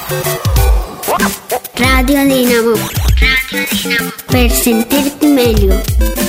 Radio Dinamo. Per sentirti meglio.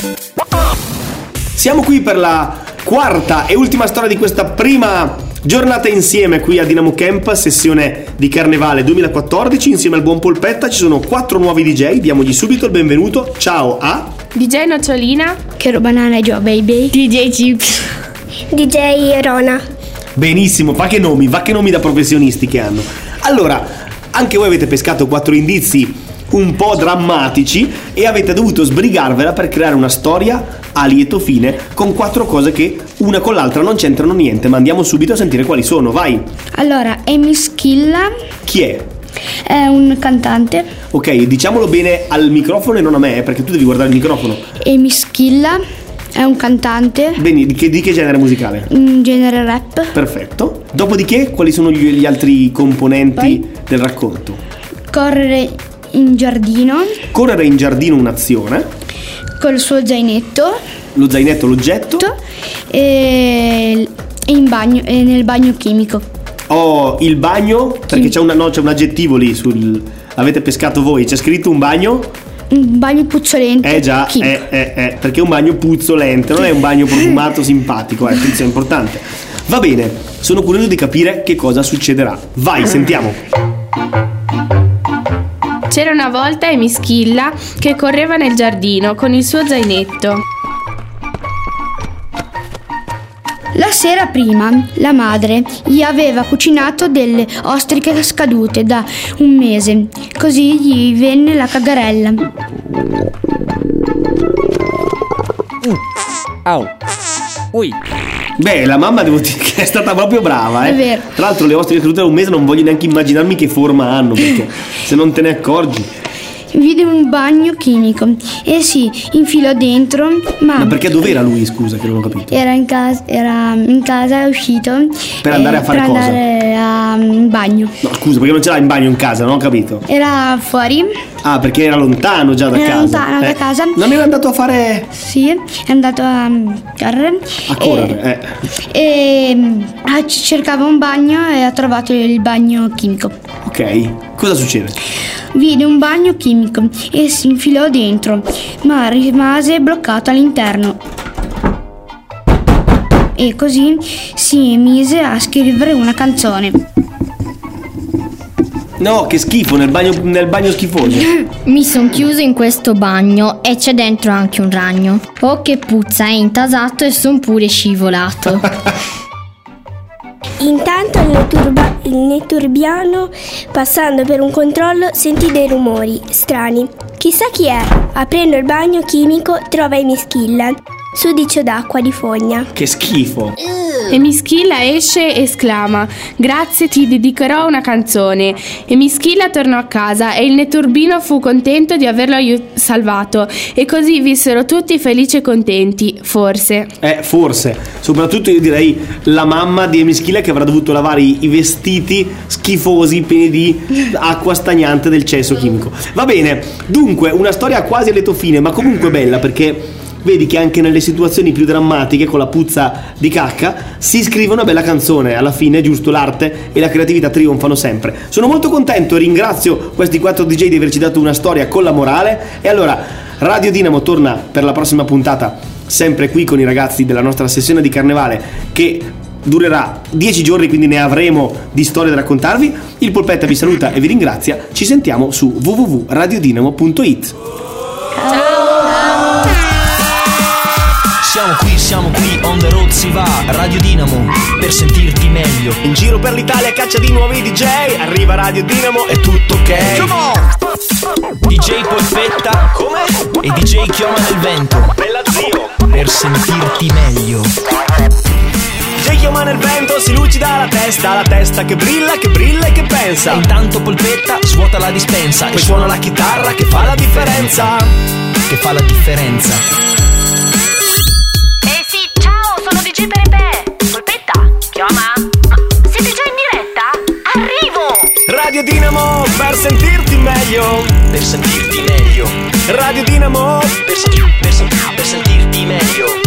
Siamo qui per la quarta e ultima storia di questa prima giornata insieme qui a Dinamo Camp, sessione di Carnevale 2014. Insieme al buon Polpetta ci sono 4 nuovi DJ. Diamogli subito il benvenuto. Ciao a DJ Nocciolina, Chero Banana Joe Baby, DJ Chips, DJ Rona. Benissimo, va che nomi da professionisti che hanno. Allora, anche voi avete pescato 4 indizi un po' drammatici e avete dovuto sbrigarvela per creare una storia a lieto fine con 4 cose che una con l'altra non c'entrano niente, ma andiamo subito a sentire quali sono, vai. Allora, Emischilla. Chi è? È un cantante. Ok, diciamolo bene al microfono e non a me, perché tu devi guardare il microfono. Emischilla è un cantante. Bene, di che genere musicale? Un genere rap. Perfetto. Dopodiché, quali sono gli altri componenti del racconto? Correre in giardino. Correre in giardino, un'azione. Col suo zainetto. Lo zainetto, l'oggetto. E in bagno, e nel bagno chimico. Oh, il bagno, perché c'è un aggettivo lì sul... Avete pescato voi, c'è scritto un bagno? Un bagno puzzolente. Già, perché è un bagno puzzolente, non è un bagno profumato simpatico, attenzione, è importante. Va bene, sono curioso di capire che cosa succederà. Vai, sentiamo. C'era una volta Emischilla che correva nel giardino con il suo zainetto. La sera prima la madre gli aveva cucinato delle ostriche scadute da un mese, così gli venne la cagarella. Au. Ui. Beh, la mamma devo dire che è stata proprio brava, È vero. Tra l'altro le ostriche scadute da un mese non voglio neanche immaginarmi che forma hanno, perché se non te ne accorgi. Vide un bagno chimico e si infilò dentro, Ma perché dov'era lui, scusa, che non ho capito? era in casa, è uscito Per andare a fare per cosa? andare in bagno. No, scusa, perché non ce l'ha in bagno in casa, non ho capito. Era fuori, Ah, perché era lontano già da Era casa. lontano da casa. Non era andato a fare... sì, è andato a correre. A correre, Cercava un bagno e ha trovato il bagno chimico. Ok, cosa succede? Vide un bagno chimico e si infilò dentro, ma rimase bloccato all'interno. E così si mise a scrivere una canzone. No, che schifo, nel bagno schifoso. Mi son chiuso in questo bagno e c'è dentro anche un ragno. Oh che puzza, è intasato e son pure scivolato. Intanto il netturbiano, passando per un controllo, sentì dei rumori strani. Chissà chi è. Aprendo il bagno chimico trova Emischilla, sudicio d'acqua di fogna. Che schifo. Emischilla esce e esclama: grazie, ti dedicherò una canzone. Emischilla tornò a casa e il netturbino fu contento di averlo salvato, e così vissero tutti felici e contenti, forse. Forse. Soprattutto io direi la mamma di Emischilla, che avrà dovuto lavare i vestiti schifosi pieni di acqua stagnante del cesso chimico. Va bene, dunque una storia quasi a lieto fine, ma comunque bella, perché vedi che anche nelle situazioni più drammatiche, con la puzza di cacca, si scrive una bella canzone. Alla fine, giusto, l'arte e la creatività trionfano sempre. Sono molto contento e ringrazio questi 4 DJ di averci dato una storia con la morale. E allora Radio Dinamo torna per la prossima puntata, sempre qui con i ragazzi della nostra sessione di Carnevale, che durerà 10 giorni, quindi ne avremo di storie da raccontarvi. Il Polpetta vi saluta e vi ringrazia. Ci sentiamo su www.radiodinamo.it. Siamo qui, on the road si va, Radio Dinamo, per sentirti meglio. In giro per l'Italia caccia di nuovi DJ, arriva Radio Dinamo e tutto ok. Come on! DJ Polpetta, come? E DJ Chioma nel vento, Bella zio, per sentirti meglio. DJ Chioma nel vento, si lucida la testa che brilla e che pensa. E intanto Polpetta svuota la dispensa Poi suona la chitarra che fa la differenza. Che fa la differenza. Sono DJ Pepe. Polpetta, chiama. Siete già in diretta? Arrivo! Radio Dinamo, per sentirti meglio. Per sentirti meglio. Radio Dinamo, per sentirti meglio.